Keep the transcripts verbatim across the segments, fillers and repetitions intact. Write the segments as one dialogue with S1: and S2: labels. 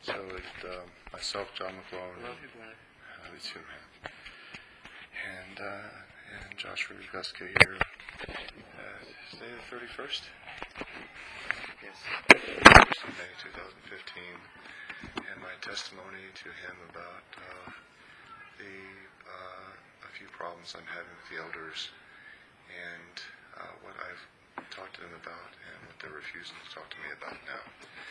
S1: So it, um, myself, John McLaughlin.
S2: Love you, Black.
S1: Love you too, man. And, uh, and Joshua Guska here. Uh, today the thirty-first?
S2: Yes.
S1: thirty-first of May twenty fifteen. And my testimony to him about uh, the uh, a few problems I'm having with the elders and uh, what I've talked to them about and what they're refusing to talk to me about now.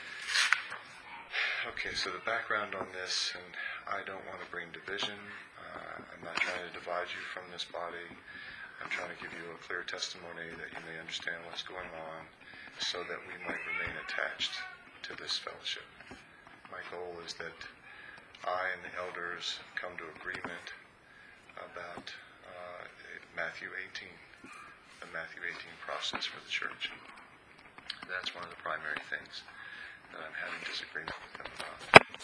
S1: Okay, so the background on this, and I don't want to bring division. Uh, I'm not trying to divide you from this body. I'm trying to give you a clear testimony that you may understand what's going on so that we might remain attached to this fellowship. My goal is that I and the elders come to agreement about uh, Matthew eighteen, the Matthew eighteen process for the church. That's one of the primary things that I'm having disagreement with them about.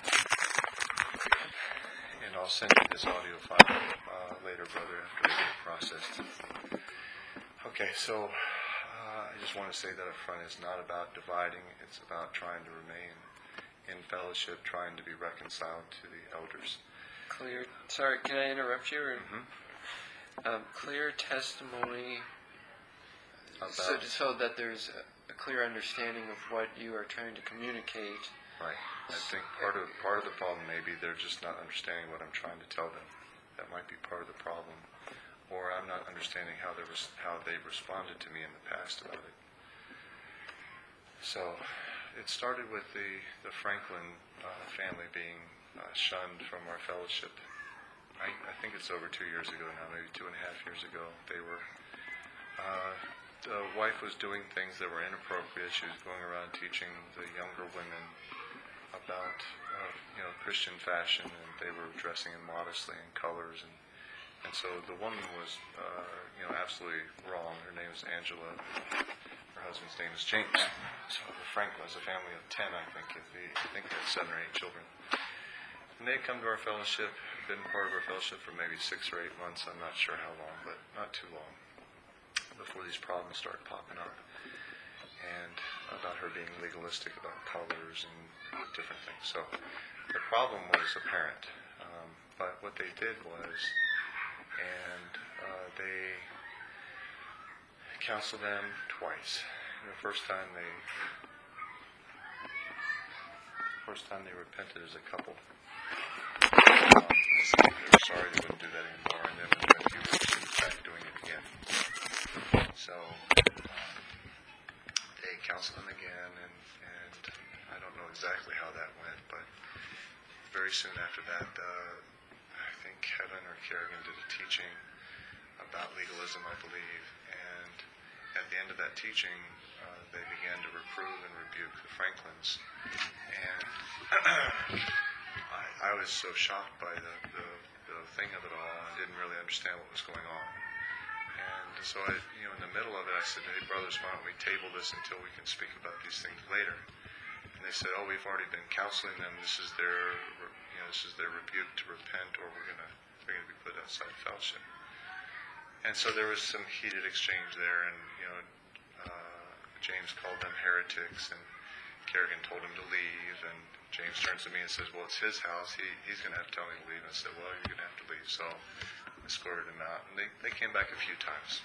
S1: And I'll send you this audio file uh, later, brother, after we get it processed. Okay, so uh, I just want to say that up front, it's not about dividing, it's about trying to remain in fellowship, trying to be reconciled to the elders.
S2: Clear. Sorry, can I interrupt you? Or,
S1: Mm-hmm.
S2: um, clear testimony,
S1: About,
S2: so, so that there's a, a clear understanding of what you are trying to communicate.
S1: right. I think part of part of the problem maybe they're just not understanding what I'm trying to tell them. That might be part of the problem, or I'm not understanding how they res- how they responded to me in the past about it. So, it started with the the Franklin uh, family being uh, shunned from our fellowship. I, I think it's over two years ago now, maybe two and a half years ago. They were. Uh, The wife was doing things that were inappropriate. She was going around teaching the younger women about, uh, you know, Christian fashion, and they were dressing immodestly in colors, and and so the woman was, uh, you know, absolutely wrong. Her name is Angela. Her husband's name is James. So the Franklin was a family of ten, I think. If they, I think they had seven or eight children. And they had come to our fellowship, been part of our fellowship for maybe six or eight months. I'm not sure how long, but not too long, before these problems started popping up, and about her being legalistic about colors and different things. So the problem was apparent, um, but what they did was, and uh, they counseled them twice. The first time they, first time they repented as a couple. Um, they were sorry they wouldn't do that anymore, and then within a few weeks they were back doing it again. So um, they counseled them again, and, and I don't know exactly how that went, but very soon after that, uh, I think Kevin or Kerrigan did a teaching about legalism, I believe, and at the end of that teaching, uh, they began to reprove and rebuke the Franklins, and I, I was so shocked by the, the, the thing of it all. I didn't really understand what was going on. And so, I, you know, in the middle of it, I said, "Hey, brothers, why don't we table this until we can speak about these things later?" And they said, "Oh, we've already been counseling them. This is their, you know, this is their rebuke to repent, or we're gonna, they're gonna be put outside fellowship." And so there was some heated exchange there, and you know, uh, James called them heretics, and Kerrigan told him to leave. And James turns to me and says, "Well, it's his house. He he's gonna have to tell me to leave." And I said, "Well, you're gonna have to leave." So escorted him out, and they, they came back a few times.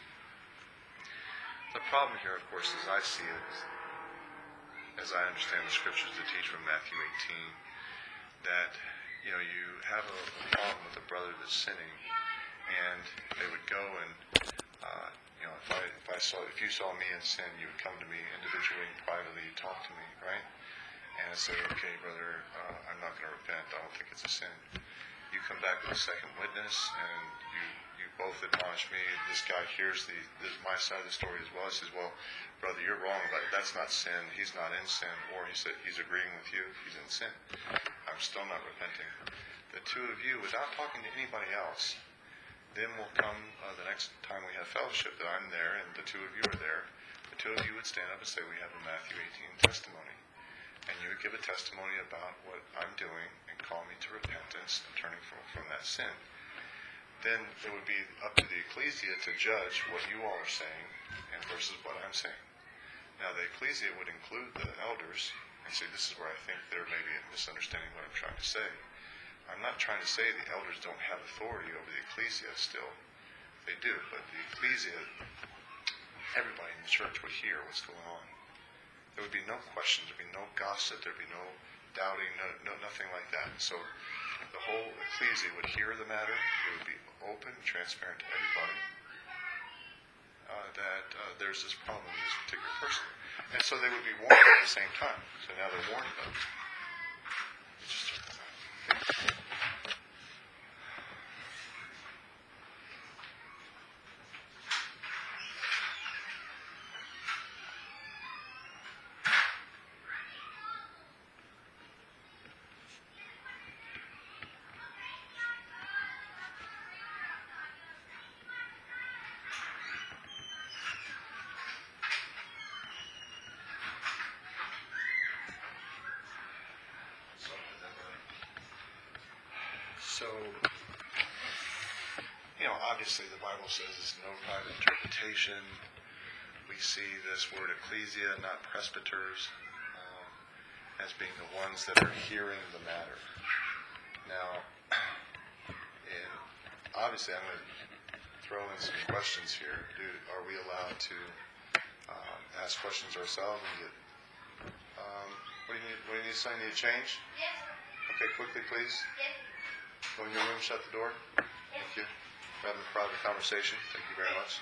S1: The problem here, of course, as I see it, is, as I understand the scriptures to teach from Matthew eighteen, that you know you have a, a problem with a brother that's sinning, and they would go and uh, you know if I if I saw if you saw me in sin, you would come to me individually and privately, you'd talk to me, right? And I'd say, "Okay, brother, uh, I'm not going to repent. I don't think it's a sin." You come back with a second witness, and you, you both admonish me. This guy hears the this, my side of the story as well. He says, "Well, brother, you're wrong. But that's not sin. He's not in sin." Or he said, "He's agreeing with you. He's in sin. I'm still not repenting." The two of you, without talking to anybody else, then will come uh, the next time we have fellowship that I'm there and the two of you are there. The two of you would stand up and say, "We have a Matthew eighteen testimony." And you would give a testimony about what I'm doing and call me to repentance and turning from, from that sin. Then it would be up to the ecclesia to judge what you all are saying and versus what I'm saying. Now the ecclesia would include the elders, And see, this is where I think there may be a misunderstanding what I'm trying to say. I'm not trying to say the elders don't have authority over the ecclesia still. They do, but the ecclesia, everybody in the church would hear what's going on. There would be no questions, there would be no gossip, there would be no doubting, no, no nothing like that. So the whole ecclesia would hear the matter. It would be open, transparent to everybody uh, that uh, there's this problem with this particular person. And so they would be warned at the same time. So now they're warned about it. Just, okay. So, you know, obviously the Bible says it's no private interpretation. We see this word ecclesia, not presbyters, um, as being the ones that are hearing the matter. Now, in, obviously I'm going to throw in some questions here. Do, are we allowed to um, ask questions ourselves and get, um, what do you need, what do you need to say? Need to change?
S3: Yes.
S1: Okay, quickly please.
S3: Yes.
S1: Go in your room, shut the door. Thank you. We're having a private conversation. Thank you very much.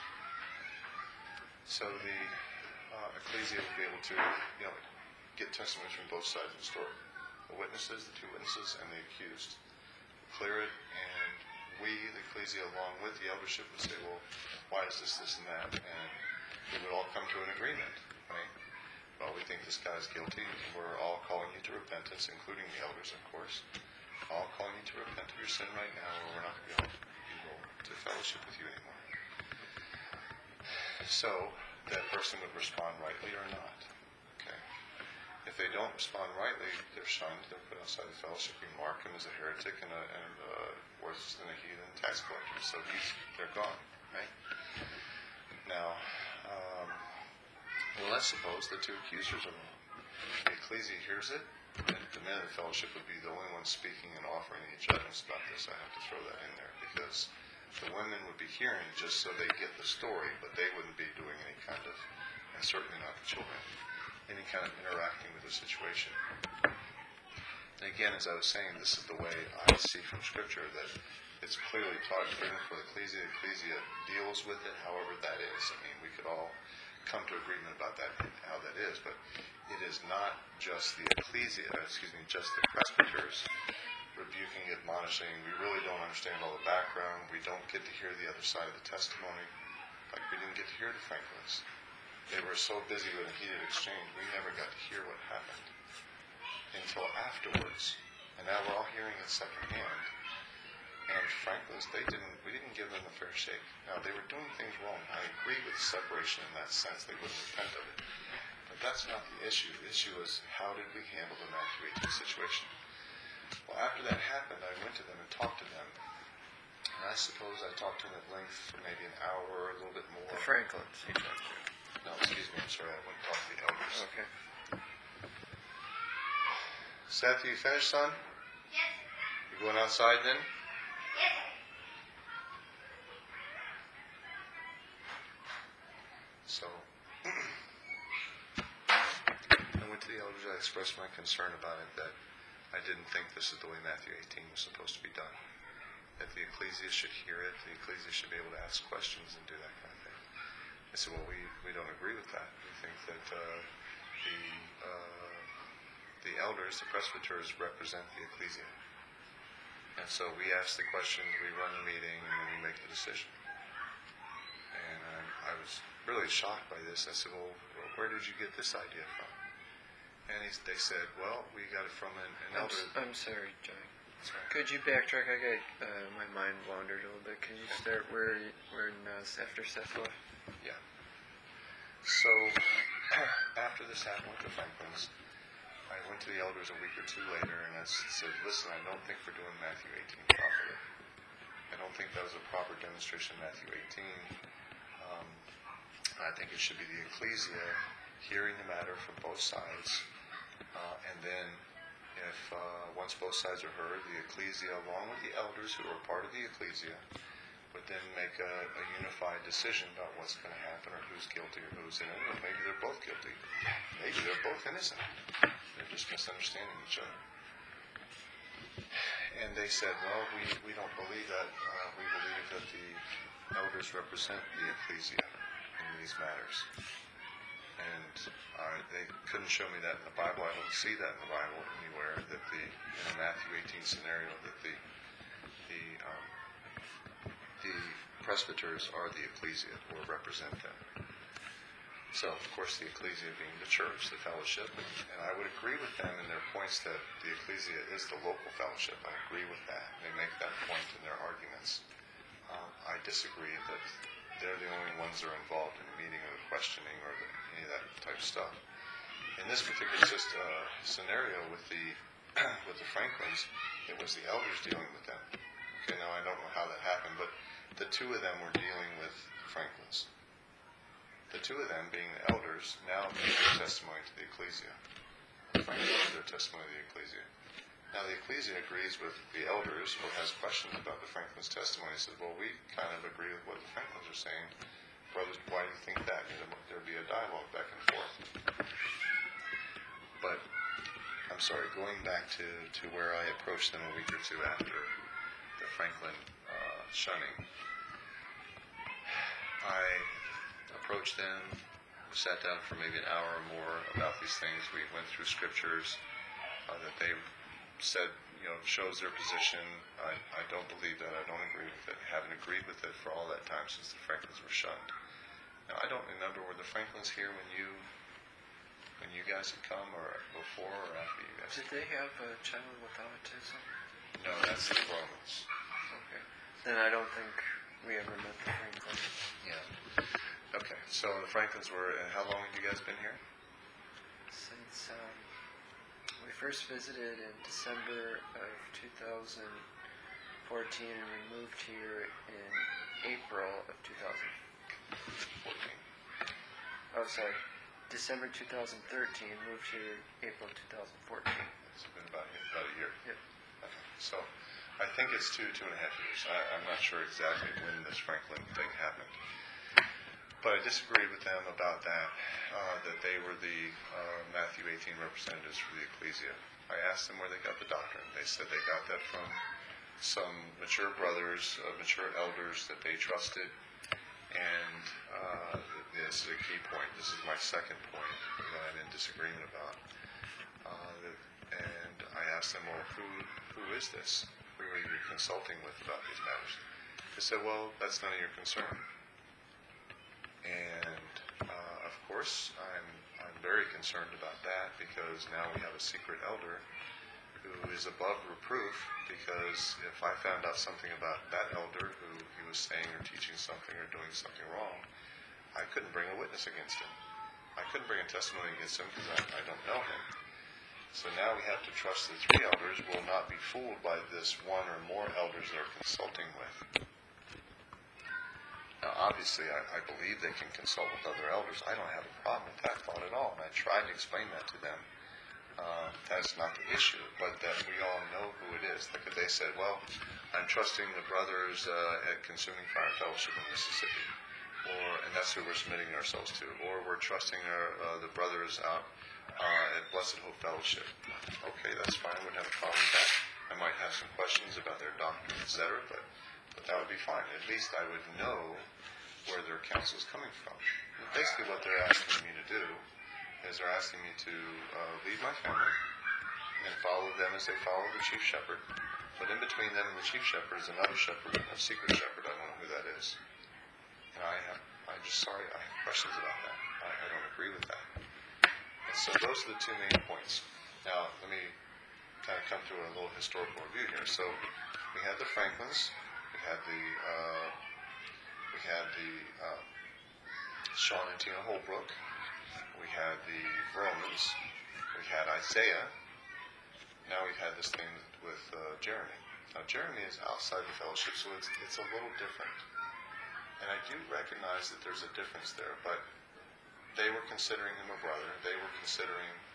S1: So the uh, ecclesia will be able to, you know, get testimonies from both sides of the story. The witnesses, the two witnesses, and the accused. Clear it, and we, the ecclesia, along with the eldership, would say, well, why is this, this, and that? And we would all come to an agreement, right? Well, we think this guy's guilty. We're all calling you to repentance, including the elders, of course. All calling you to repent of your sin right now, or we're not going to be able to, able to fellowship with you anymore. So, that person would respond rightly or not. Okay. If they don't respond rightly, they're shunned, they're put outside the fellowship. We mark him as a heretic and, a, and uh, worse than a heathen tax collector. So he's, they're gone, right? Now, um, well, let's suppose the two accusers are wrong. The ecclesia hears it. And the men of the fellowship would be the only ones speaking and offering any judgments about this. I have to throw that in there because the women would be hearing just so they get the story, but they wouldn't be doing any kind of, and certainly not the children, any kind of interacting with the situation. And again, as I was saying, this is the way I see from Scripture that it's clearly taught agreement for the ecclesia. The ecclesia deals with it, however that is. I mean, we could all come to agreement about that, how that is, but it is not just the ecclesia, excuse me, just the presbyters rebuking, admonishing. We really don't understand all the background. We don't get to hear the other side of the testimony, like we didn't get to hear the Franklins. They were so busy with a heated exchange, we never got to hear what happened until afterwards. And now we're all hearing it secondhand. And Franklins, they didn't, we didn't give them a fair shake. Now, they were doing things wrong. I agree with separation in that sense. They wouldn't repent of it. But that's not the issue. The issue is, how did we handle the Matthew eighteen situation? Well, after that happened, I went to them and talked to them. And I suppose I talked to them at length for maybe an hour or a little bit more.
S2: The Franklins, he talked to.
S1: No, excuse me, I'm sorry. I went and talked to the elders.
S2: Okay.
S1: Seth, you finished, son?
S3: Yes.
S1: You going outside then?
S3: Yes.
S1: So, I went to the elders. I expressed my concern about it, that I didn't think this is the way Matthew eighteen was supposed to be done. That the ecclesia should hear it, the ecclesia should be able to ask questions and do that kind of thing. I said, well, we, we don't agree with that. We think that uh, the uh, the elders, the presbyters, represent the ecclesia. And so we ask the questions, we run the meeting, and then we make the decision. And um, I was really shocked by this. I said, well, where did you get this idea from? And he, they said, well, we got it from an, an
S2: I'm,
S1: elder.
S2: s- I'm sorry, Johnny.
S1: Sorry.
S2: Could you backtrack? I got uh, my mind wandered a little bit. Can you start where you, where in, uh, after Seth left?
S1: Yeah. So after this happened with the Franklins, I went to the elders a week or two later and I said, listen, I don't think we're doing Matthew eighteen properly. I don't think that was a proper demonstration of Matthew eighteen. Um, I think it should be the ecclesia hearing the matter from both sides Uh, and then, if uh, once both sides are heard, the ecclesia, along with the elders who are part of the ecclesia, would then make a, a unified decision about what's going to happen or who's guilty or who's innocent, or maybe they're both guilty. Maybe they're both innocent. They're just misunderstanding each other. And they said, well, we, we don't believe that. Uh, we believe that the elders represent the ecclesia in these matters. And uh, they couldn't show me that in the Bible. I don't see that in the Bible anywhere, that the, in a Matthew eighteen scenario, that the, the, um, the presbyters are the ecclesia or represent them. So, of course, the ecclesia being the church, the fellowship, and, and I would agree with them in their points that the ecclesia is the local fellowship. I agree with that. They make that point in their arguments. Um, I disagree that they're the only ones that are involved in the meeting or the questioning or the, any of that type of stuff. In this particular just, uh, scenario with the with the Franklins, it was the elders dealing with them. Okay, now I don't know how that happened, but the two of them were dealing with the Franklins. The two of them, being the elders, now gave their testimony to the ecclesia. The Franklins gave their testimony to the ecclesia. Now the ecclesia agrees with the elders or has questions about the Franklins' testimony. Says, well, we kind of agree with what the Franklins are saying. Brothers, why do you think that? You know, there'd be a dialogue back and forth. But, I'm sorry, going back to, to where I approached them a week or two after the Franklin uh, shunning, I approached them, we sat down for maybe an hour or more about these things. We went through scriptures uh, that they said, you know, shows their position. I, I don't believe that. I don't agree with it. I haven't agreed with it for all that time since the Franklins were shunned. Now, I don't remember, were the Franklins here when you when you guys had come, or before or after you guys?
S2: Did they have a child with autism?
S1: No, that's the Romans.
S2: Okay. Then I don't think we ever met the Franklins.
S1: Yeah. Okay, so the Franklins were, and how long have you guys been here?
S2: Since um, we first visited in December of two thousand fourteen, and we moved here in April of two thousand fourteen. Oh, sorry. December two thousand thirteen, moved here April two thousand fourteen.
S1: It's been about, about a year.
S2: Yep.
S1: Okay, so I think it's two, two and a half years. I, I'm not sure exactly when this Franklin thing happened. But I disagreed with them about that, uh, that they were the uh, Matthew eighteen representatives for the ecclesia. I asked them where they got the doctrine. They said they got that from some mature brothers, uh, mature elders that they trusted. And uh, this is a key point. This is my second point that I'm in disagreement about. Uh, that, and I asked them, well, who who is this? Who are you consulting with about these matters? They said, well, that's none of your concern. And uh, of course, I'm I'm very concerned about that, because now we have a secret elder who is above reproof, because if I found out something about that elder, who he was saying or teaching something or doing something wrong, I couldn't bring a witness against him. I couldn't bring a testimony against him because I, I don't know him. So now we have to trust the three elders will not be fooled by this one or more elders they're consulting with. Now, obviously, I, I believe they can consult with other elders. I don't have a problem with that thought at all, and I tried to explain that to them. Uh, that's not the issue, but that we all know who it is. Like if they said, well, I'm trusting the brothers uh, at Consuming Fire Fellowship in Mississippi, or and that's who we're submitting ourselves to, or we're trusting our, uh, the brothers out uh, at Blessed Hope Fellowship. Okay, that's fine. I wouldn't have a problem with that. I might have some questions about their doctrine, et cetera, but, but that would be fine. At least I would know where their counsel is coming from. And basically what they're asking me to do is they're asking me to uh, leave my family and follow them as they follow the chief shepherd. But in between them and the chief shepherd is another shepherd, a secret shepherd. I don't know who that is. And I have, I'm just sorry, I have questions about that. I, I don't agree with that. And so those are the two main points. Now, let me kind of come to a little historical review here. So we had the Franklins, we had the uh, we had the uh, Sean and Tina Holbrook, we had the Romans, we had Isaiah. Now we've had this thing with uh, Jeremy. Now Jeremy is outside the fellowship, so it's it's a little different. And I do recognize that there's a difference there, but they were considering him a brother. They were considering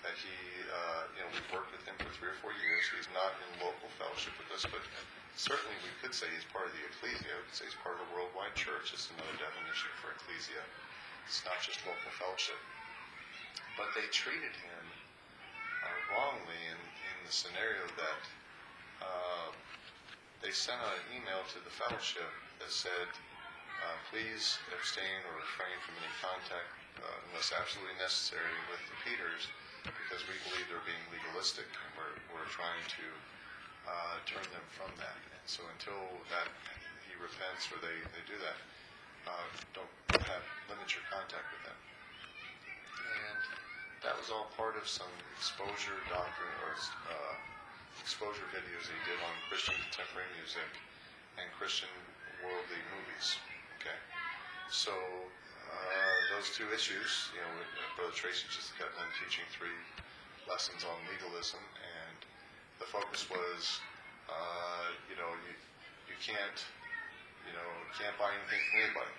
S1: that he, uh, you know, we've worked with him for three or four years. He's not in local fellowship with us, but certainly we could say he's part of the ecclesia. We could say he's part of a worldwide church. It's another definition for ecclesia. It's not just local fellowship. But they treated him uh, wrongly in, in the scenario that uh, they sent out an email to the fellowship that said, uh, please abstain or refrain from any contact uh, unless absolutely necessary with the Peters, because we believe they're being legalistic, and we're, we're trying to uh, turn them from that. And so until that he repents or they, they do that, uh, don't have, limit your contact with them. And that was all part of some exposure doctrine or uh, exposure videos he did on Christian contemporary music and Christian worldly movies. Okay, so uh, those two issues, you know, Brother Tracy just got done teaching three lessons on legalism, and the focus was, uh, you know, you you can't, you know, can't buy anything from anybody.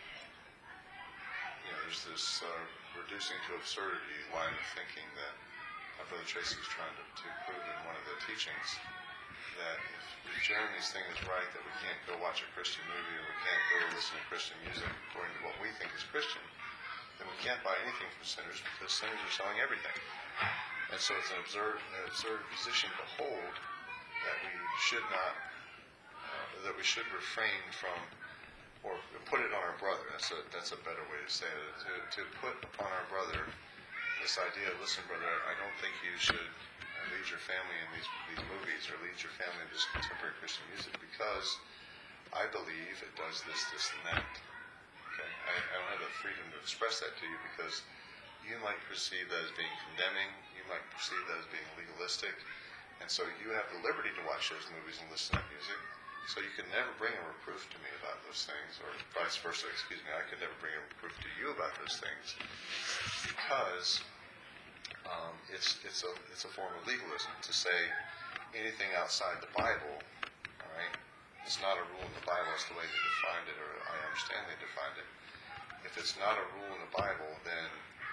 S1: You know, there's this uh, reducing to absurdity line of thinking that uh, Brother Tracy was trying to, to prove in one of the teachings, that if, if Jeremy's thing is right, that we can't go watch a Christian movie or we can't go listen to Christian music according to what we think is Christian, then we can't buy anything from sinners because sinners are selling everything. And so it's an absurd, an absurd position to hold that we should not, uh, that we should refrain from, or put it on our brother. That's a that's a better way to say it. To, to put upon our brother this idea of, listen, brother, I don't think you should lead your family in these these movies or lead your family in this contemporary Christian music because I believe it does this, this, and that. Okay, I, I don't have the freedom to express that to you because you might perceive that as being condemning. You might perceive that as being legalistic, and so you have the liberty to watch those movies and listen to music. So you can never bring a reproof to me about those things, or vice versa, excuse me, I could never bring a reproof to you about those things, because um, it's it's a it's a form of legalism to say anything outside the Bible, all right, it's not a rule in the Bible, it's the way they defined it, or I understand they defined it. If it's not a rule in the Bible, then,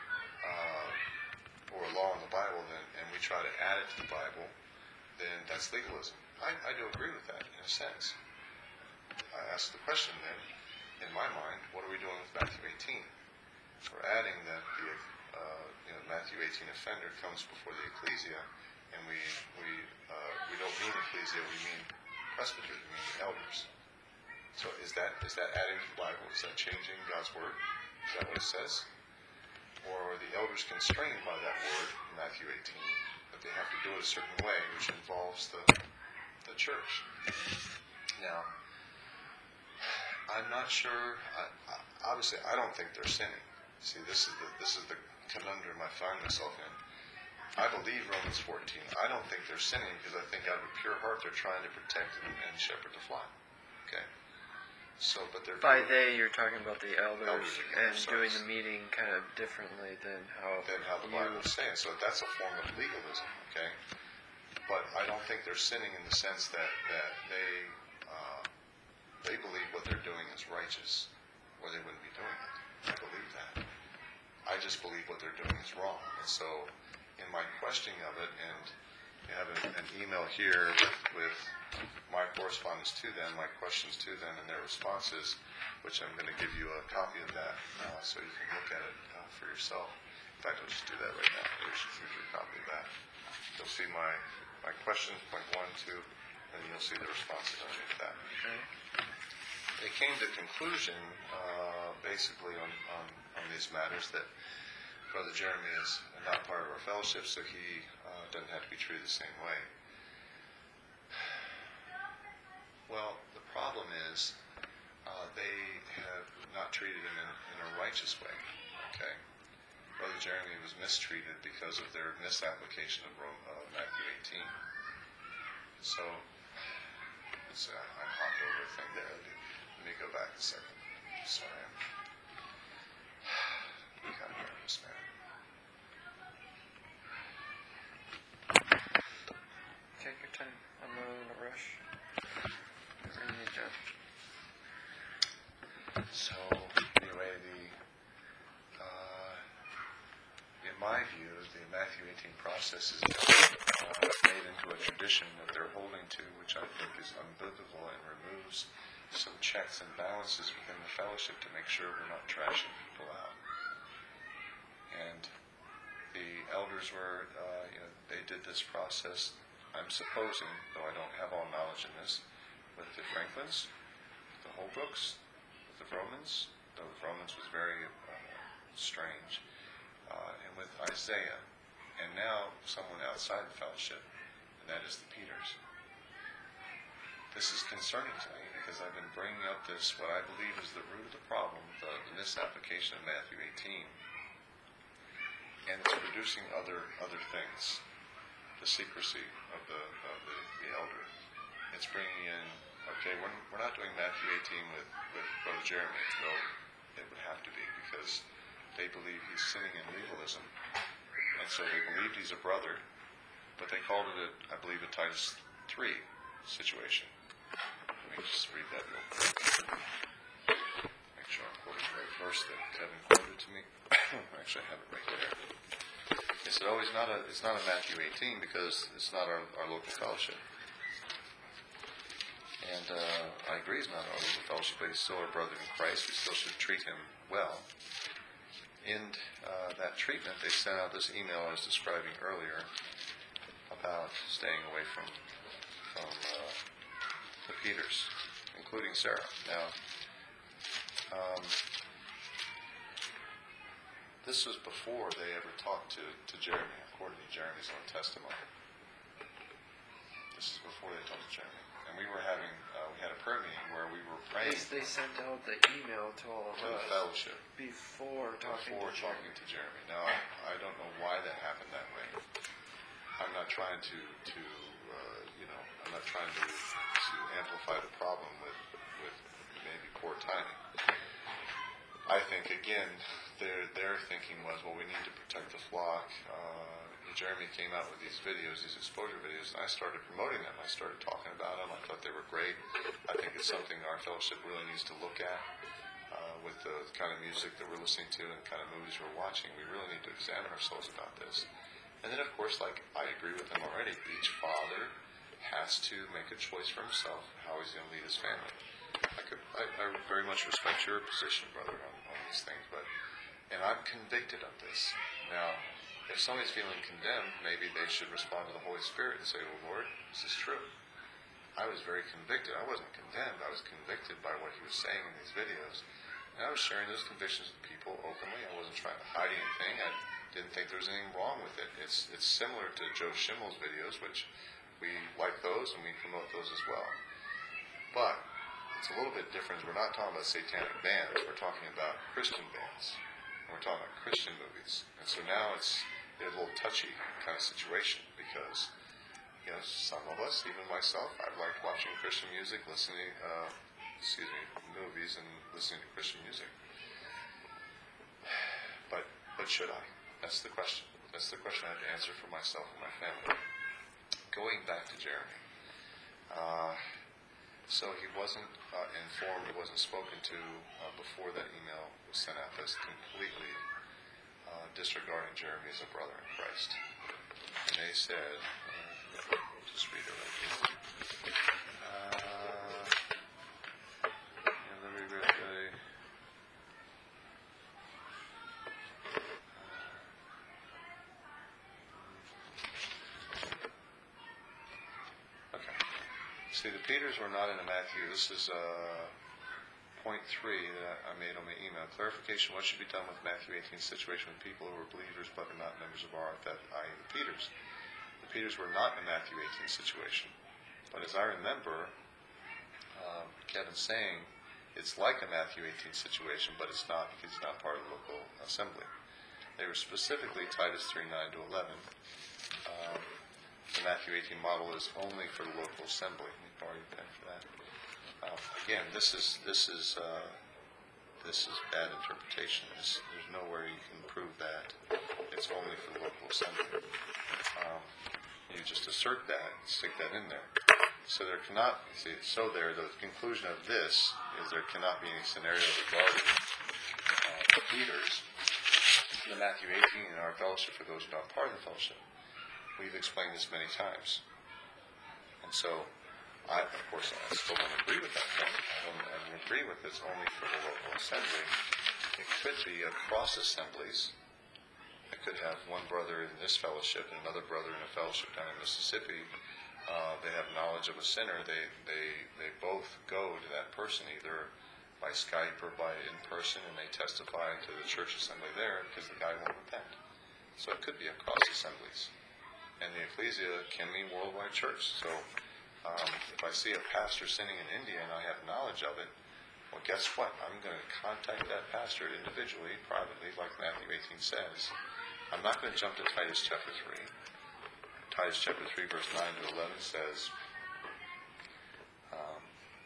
S1: uh, or a law in the Bible, then, and we try to add it to the Bible, then that's legalism. I, I do agree with that, in a sense. I ask the question then, in my mind, what are we doing with Matthew eighteen? We're adding that the uh, you know, Matthew eighteen offender comes before the ecclesia, and we we uh, we don't mean ecclesia, we mean presbyters, we mean elders. So is that is that adding to the Bible? Is that changing God's word? Is that what it says? Or are the elders constrained by that word in Matthew eighteen, that they have to do it a certain way, which involves the the church? Now, I'm not sure. I, I, obviously, I don't think they're sinning. See, this is the this is the conundrum I find myself in. I believe Romans fourteen. I don't think they're sinning because I think out of a pure heart they're trying to protect and, and shepherd the flock. Okay. So, but they're
S2: by they, you're talking about the elders,
S1: Elders,
S2: and
S1: sorry.
S2: doing the meeting kind of differently than how
S1: than how the
S2: you.
S1: Bible is saying. So that's a form of legalism. Okay. But I don't think they're sinning in the sense that, that they uh, they believe what they're doing is righteous, or they wouldn't be doing it. I believe that. I just believe what they're doing is wrong. And so in my questioning of it, and you have an, an email here with, with my correspondence to them, my questions to them and their responses, which I'm going to give you a copy of that uh, so you can look at it uh, for yourself. In fact, I'll just do that right now. Here's, here's your copy of that. You'll see my my questions, point one, two, and you'll see the responses underneath that.
S2: Okay.
S1: They came to conclusion, uh, basically, on, on, on these matters that Brother Jeremy is not part of our fellowship, so he uh, doesn't have to be treated the same way. Well, the problem is uh, they have not treated him in, in a righteous way. Okay. Brother Jeremy was mistreated because of their misapplication of Rome, uh, Matthew eighteen. So, it's, uh, I hopped over a thing there. Let me go back a second. Sorry, I'm kind of nervous, man.
S2: Take your time. I'm not in a rush. Whatever you need, John.
S1: So, anyway, the uh, in my view, the Matthew eighteen Matthew-18 process is uh, made into a tradition that they're holding to, which I think is unbiblical and removes some checks and balances within the fellowship to make sure we're not trashing people out. And the elders were, uh, you know, they did this process, I'm supposing, though I don't have all knowledge in this, with the Franklins, the Holbrooks, with the Romans, though the Romans was very uh, strange, uh, and with Isaiah, and now someone outside the fellowship, and that is the Peters. This is concerning to me because I've been bringing up this, what I believe is the root of the problem, the, the misapplication of Matthew eighteen. And it's producing other other things. The secrecy of the of the, the elder. It's bringing in, okay, we're, we're not doing Matthew eighteen with, with Brother Jeremy. No, it would have to be because they believe he's sinning in legalism. And so they believed he's a brother, but they called it, a, I believe, a Titus three situation. Let me just read that real quick. Make sure I'm quoting the right verse that Kevin quoted to me. Actually, I have it right there. He said, "Oh, it's not a, it's not a Matthew eighteen because it's not our, our local fellowship." And uh, I agree, it's not our local fellowship, but he's still our brother in Christ. We still should treat him well. In uh, that treatment, they sent out this email I was describing earlier about staying away from from uh, the Peters, including Sarah. Now, um, this was before they ever talked to, to Jeremy, according to Jeremy's own testimony. This is before they talked to Jeremy. And we were having, uh, we had a prayer meeting where we were praying.
S2: Yes, they sent out the email to all of
S1: to
S2: us.
S1: the fellowship.
S2: Before talking
S1: Before
S2: to
S1: talking to Jeremy. Now, I, I don't know why that happened that way. I'm not trying to, to uh, you know, I'm not trying to, to amplify the problem with, with maybe poor timing. I think, again, their their thinking was, well, we need to protect the flock. Uh, Jeremy came out with these videos, these exposure videos, and I started promoting them. I started talking about them. I thought they were great. I think it's something our fellowship really needs to look at uh, with the kind of music that we're listening to and the kind of movies we're watching. We really need to examine ourselves about this. And then, of course, like I agree with them already, each father has to make a choice for himself how he's going to lead his family. I, could, I, I very much respect your position, brother, on, on these things, but and I'm convicted of this. Now, if somebody's feeling condemned, maybe they should respond to the Holy Spirit and say, "Oh Lord, this is true." I was very convicted. I wasn't condemned. I was convicted by what he was saying in these videos. And I was sharing those convictions with people openly. I wasn't trying to hide anything. I didn't think there was anything wrong with it. It's it's similar to Joe Schimmel's videos, which we like those and we promote those as well. But it's a little bit different. We're not talking about satanic bands. We're talking about Christian bands. And we're talking about Christian movies. And so now it's a little touchy kind of situation because, you know, some of us, even myself, I've liked watching Christian music, listening, uh, excuse me, movies and listening to Christian music. But but should I? That's the question. That's the question I have to answer for myself and my family. Going back to Jeremy. Uh, so he wasn't uh, informed, he wasn't spoken to uh, before that email was sent out. That's completely uh, disregarding Jeremy as a brother in Christ. And they said, uh, we'll just read it right here. Uh, and let me read the... See, the Peters were not in the Matthew. This is uh, point three that I made on my email. Clarification, what should be done with Matthew eighteen situation with people who are believers but are not members of R F F, that is the Peters. The Peters were not in the Matthew eighteen situation. But as I remember, um, Kevin saying, it's like a Matthew eighteen situation, but it's not because it's not part of the local assembly. They were specifically Titus three, nine to eleven. Um, The Matthew eighteen model is only for the local assembly. Let me borrow your pen for that. Uh, again, this is this is uh, this is bad interpretation. There's, there's nowhere you can prove that. It's only for the local assembly. Um, you just assert that, stick that in there. So there cannot. See, so there. The conclusion of this is there cannot be any scenario regarding uh, the leaders in the Matthew eighteen in our fellowship for those who are not part of the fellowship. we've explained this many times. And so, I, of course, I still don't agree with that point. I don't, I don't agree with it's only for the local assembly. It could be across assemblies. I could have one brother in this fellowship and another brother in a fellowship down in Mississippi. Uh, they have knowledge of a sinner. They, they, they both go to that person either by Skype or by in person, and they testify to the church assembly there because the guy won't repent. So it could be across assemblies. And the ecclesia can mean worldwide church. So um, if I see a pastor sinning in India and I have knowledge of it, well, guess what? I'm going to contact that pastor individually, privately, like Matthew eighteen says. I'm not going to jump to Titus chapter three. Titus chapter three, verse nine to eleven says, um,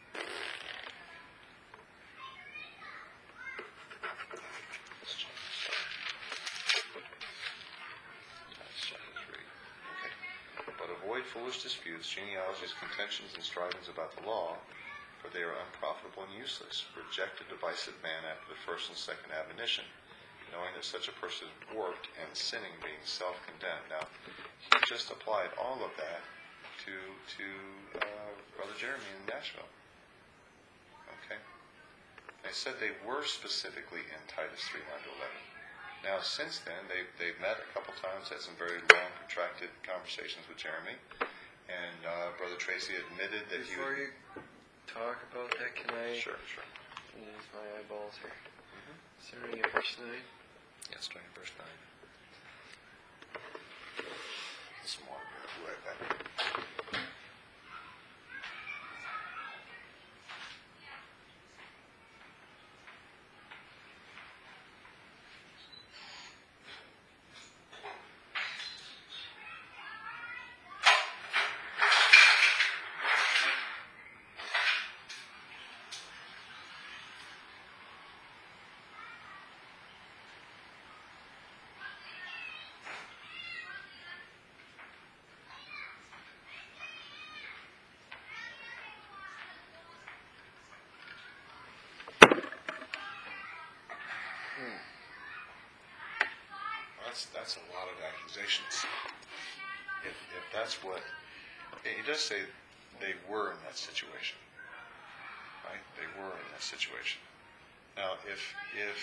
S1: But avoid foolish disputes, genealogies, contentions, and strivings about the law, for they are unprofitable and useless. Reject a divisive man after the first and second admonition, knowing that such a person is warped and sinning, being self-condemned. Now, he just applied all of that to to uh, Brother Jeremy in Nashville. Okay? They said they were specifically in Titus three, nine to eleven. Now, since then, they've, they've met a couple times, had some very long, protracted conversations with Jeremy, and uh, Brother Tracy admitted that
S2: Before
S1: he would...
S2: you talk about that, can I
S1: Sure, sure.
S2: use my eyeballs here?
S1: Mm-hmm.
S2: Starting at verse nine.
S1: Yes, starting verse nine. Some more. We'll be right back. That's, that's a lot of accusations. If, if that's what... He does say they were in that situation. Right? They were in that situation. Now, if if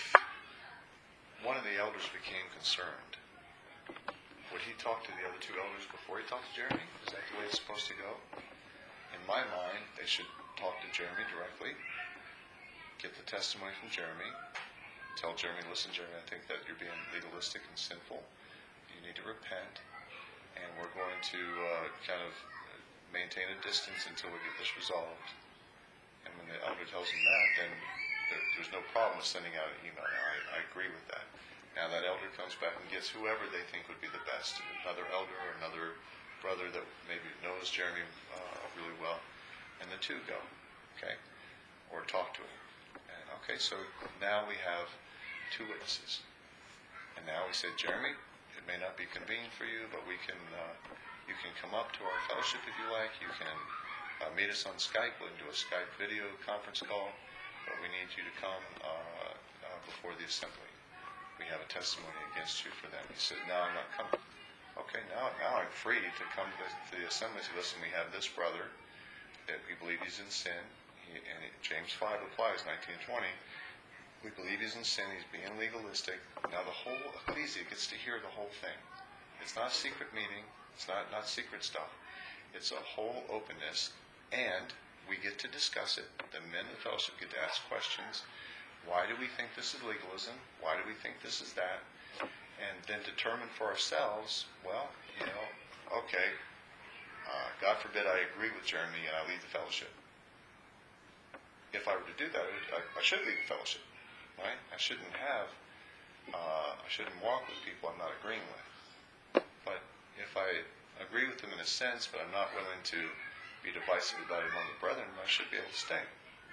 S1: one of the elders became concerned, would he talk to the other two elders before he talked to Jeremy? Is that the way it's supposed to go? In my mind, they should talk to Jeremy directly, get the testimony from Jeremy, tell Jeremy, listen, Jeremy, I think that you're being legalistic and sinful. You need to repent, and we're going to uh, kind of maintain a distance until we get this resolved. And when the elder tells him that, then there, there's no problem with sending out an email. Now, I, I agree with that. Now, that elder comes back and gets whoever they think would be the best, another elder or another brother that maybe knows Jeremy uh, really well, and the two go, okay, or talk to him. And, okay, so now we have two witnesses. And now we say, Jeremy, it may not be convenient for you, but we can, uh, you can come up to our fellowship if you like. You can uh, meet us on Skype. We can do a Skype video conference call, but we need you to come uh, uh, before the assembly. We have a testimony against you for them. He said, no, I'm not coming. Okay, now, now I'm free to come to the assembly and say, listen, we have this brother that we believe he's in sin. He, and it, James five applies, nineteen and twenty. We believe he's in sin. He's being legalistic. Now the whole ecclesia gets to hear the whole thing. It's not a secret meeting. It's not, not secret stuff. It's a whole openness, and we get to discuss it. The men of the fellowship get to ask questions. Why do we think this is legalism? Why do we think this is that? And then determine for ourselves, well, you know, okay, uh, God forbid I agree with Jeremy and I leave the fellowship. If I were to do that, I, I should leave the fellowship. Right? I shouldn't have, uh, I shouldn't walk with people I'm not agreeing with. But if I agree with them in a sense, but I'm not willing to be divisive about it among the brethren, I should be able to stay.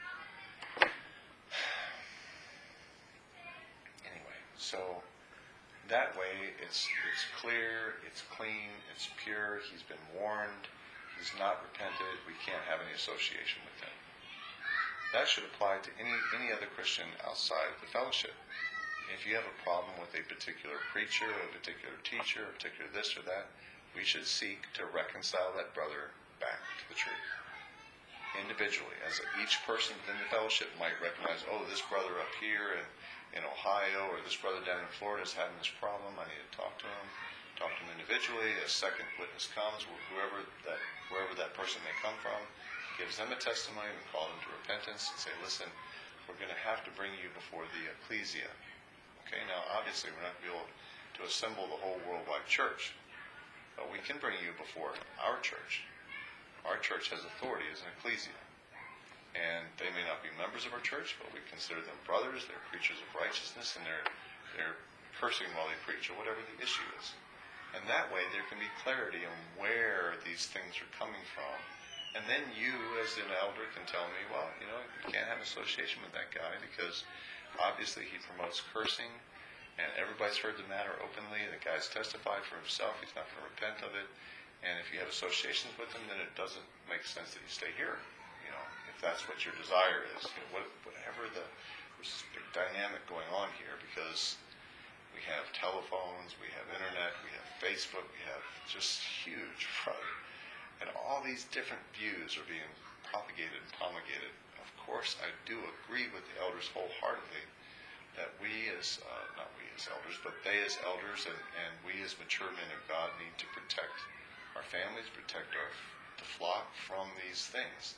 S1: Anyway, so that way it's it's clear, it's clean, it's pure, he's been warned, he's not repented, we can't have any association with him. That should apply to any, any other Christian outside of the fellowship. If you have a problem with a particular preacher, or a particular teacher, or a particular this or that, we should seek to reconcile that brother back to the truth. Individually, as each person within the fellowship might recognize, oh, this brother up here in, in Ohio, or this brother down in Florida is having this problem, I need to talk to him, talk to him individually. A second witness comes, whoever that, wherever that person may come from, gives them a testimony, we call them to repentance, and say, listen, we're going to have to bring you before the ecclesia. Okay, now obviously we're not going to be able to assemble the whole worldwide church, but we can bring you before our church. Our church has authority as an ecclesia. And they may not be members of our church, but we consider them brothers, they're preachers of righteousness, and they're, they're cursing while they preach, or whatever the issue is. And that way there can be clarity on where these things are coming from. And then you, as an elder, can tell me, well, you know, you can't have association with that guy because obviously he promotes cursing, and everybody's heard the matter openly. The guy's testified for himself, he's not going to repent of it. And if you have associations with him, then it doesn't make sense that you stay here. You know, if that's what your desire is, you know, whatever the there's this big dynamic going on here, because we have telephones, we have internet, we have Facebook, we have just huge, right? And all these different views are being propagated and promulgated. Of course, I do agree with the elders wholeheartedly that we as, uh, not we as elders, but they as elders and, and we as mature men of God need to protect our families, protect our the flock from these things.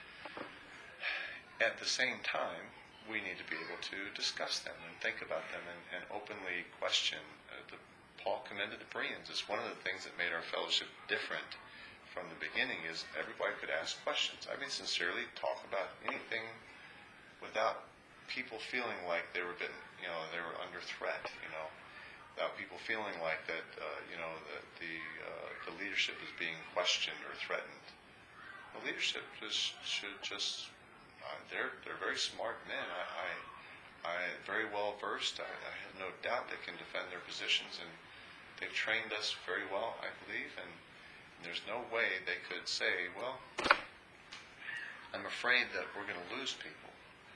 S1: At the same time, we need to be able to discuss them and think about them and, and openly question. Uh, the, Paul commended the Bereans. It's one of the things that made our fellowship different from the beginning is everybody could ask questions. I mean, sincerely talk about anything without people feeling like they were been, you know, they were under threat, you know. Without people feeling like that, uh, you know, that the uh, the leadership is being questioned or threatened. The leadership just should just uh, they're they're very smart men. I I, I very well versed. I, I have no doubt they can defend their positions, and they've trained us very well, I believe. And, and there's no way they could say, well, I'm afraid that we're going to lose people.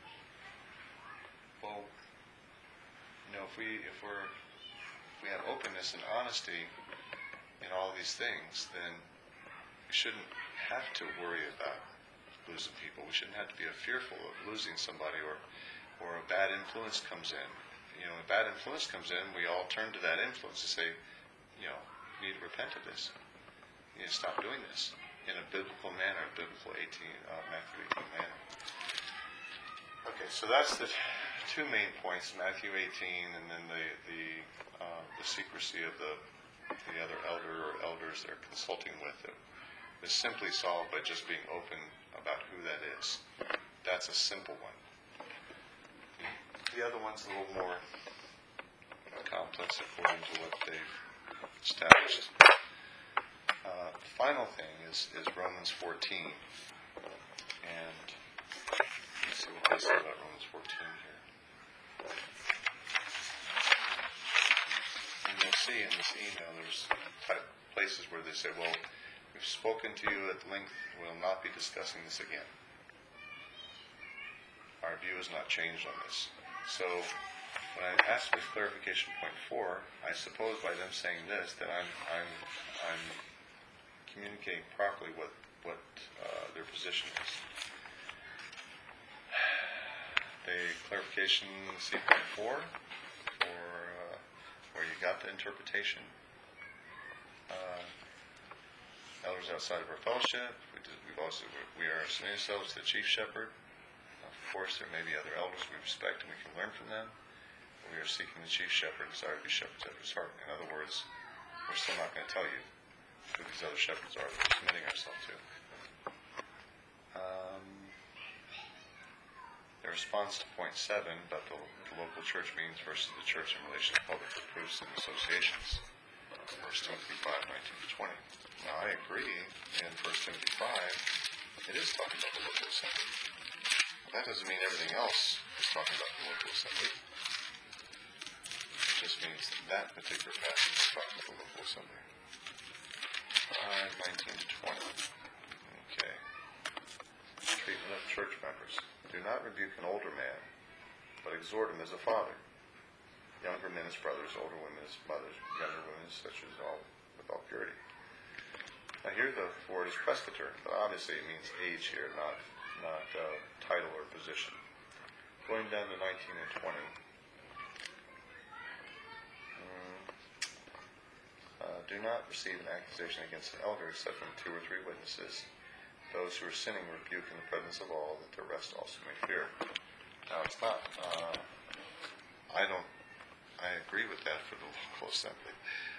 S1: Well, you know, if we if we're we have openness and honesty in all these things, then we shouldn't have to worry about losing people. We shouldn't have to be fearful of losing somebody, or or a bad influence comes in. You know, a bad influence comes in, we all turn to that influence and say, you know, you need to repent of this. You need to stop doing this in a biblical manner, a biblical eighteen, uh, Matthew eighteen manner. Okay, so that's the two main points, Matthew eighteen, and then the the uh, the secrecy of the the other elder or elders they're consulting with. It is simply solved by just being open about who that is. That's a simple one. The other one's a little more complex according to what they've established. Uh, the final thing is, is Romans fourteen. And let's see what they say about Romans fourteen here. And you'll see in this email there's type places where they say, well, we've spoken to you at length, we'll not be discussing this again. Our view has not changed on this. So when I asked for clarification point four, I suppose by them saying this that I'm I'm I'm communicating properly what what uh, their position is. The clarification C point four, or uh, where you got the interpretation. Uh, elders outside of our fellowship. We did, we've also we are submitting ourselves to the chief shepherd. Of course, there may be other elders we respect and we can learn from them. But we are seeking the chief shepherd, desire to be shepherds after his heart. In other words, we're still not going to tell you who these other shepherds are that we're submitting ourselves to. Um, the response to point seven about the, the local church meetings versus the church in relation to public proofs and associations. First Timothy five, nineteen to twenty. Now I agree in First Timothy five, it is talking about the local assembly. That doesn't mean everything else is talking about the local assembly. It just means that particular passage is talking about the local assembly. five, nineteen to twenty. Okay. Treatment of church members. Do not rebuke an older man, but exhort him as a father. Younger men as brothers, older women as mothers, younger women as such as all with all purity. Now here the word is presbyter, but obviously it means age here, not not uh, title or position. Going down to nineteen and twenty. Mm, uh, do not receive an accusation against an elder except from two or three witnesses. Those who are sinning rebuke in the presence of all, that the rest also may fear. Now it's not. Uh, I don't. I agree with that for the local assembly.